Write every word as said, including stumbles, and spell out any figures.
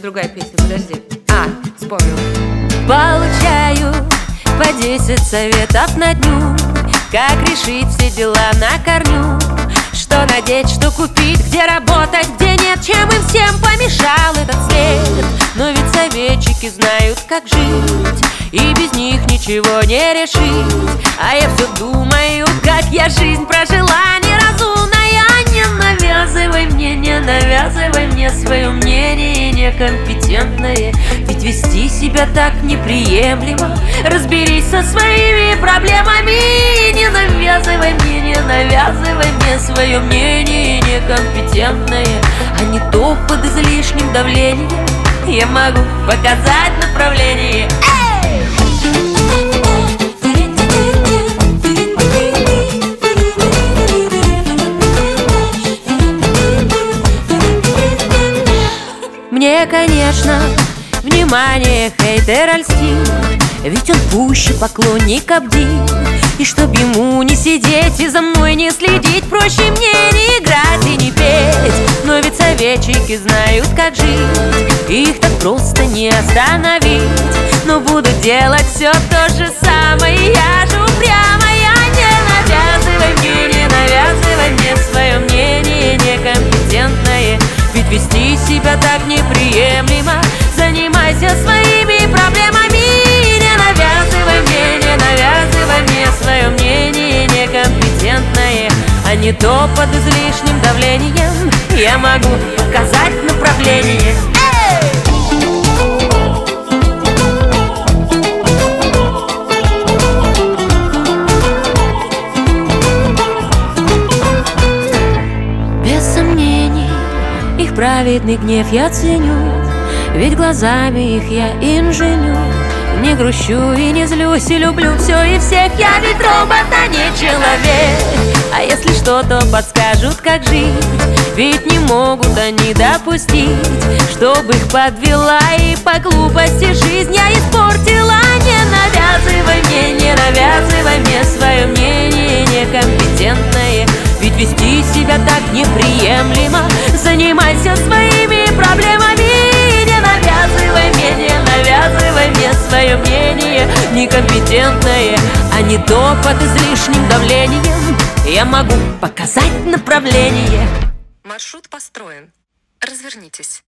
другая песня, подожди. А, вспомнила. Получаю по десять советов на дню, как решить все дела на корню. Что надеть, что купить, где работать, где нет, чем им всем помешал этот свет. Но ведь советчики знают, как жить, и без них ничего не решить. А я все думаю, как я жизнь прожила неразумная. Не навязывай мне, не навязывай мне свое мнение некомпетентное. Ведь вести себя так неприемлемо. Разберись со своими проблемами. Не навязывай мне, не навязывай мне свое мнение некомпетентное. А не то под излишним давлением я могу показать направление. Мне, конечно, внимание хейтера льстит, ведь он пуще поклонника бдит. И чтоб ему не сидеть и за мной не следить, проще мне не играть и не петь. Но ведь советчики знают, как жить, их так просто не остановить. Но буду делать все то же самое, я же упрямая. Не навязывай мне, не навязывай мне свое мнение некомпетентное. Ведь вести себя так неприемлемо. Занимайся своими проблемами. Не навязывай мне, не навязывай мне свое мнение некомпетентное. А не то под излишним давлением я могу показать направление. Без сомнений их праведный гнев я ценю, ведь глазами их я инженю. Не грущу и не злюсь, и люблю все и всех. Я ведь робот, а не человек. А если что, то подскажут, как жить. Ведь не могут они допустить, чтобы их подвела и по глупости жизнь я испортила. Не навязывай мне, не навязывай мне свое мнение некомпетентное. Ведь вести себя так неприемлемо. Занимайся своими проблемами. Не навязывай мне, не навязывай мне свое мнение некомпетентное. А не то под излишним давлением я могу показать направление. Маршрут построен. Развернитесь.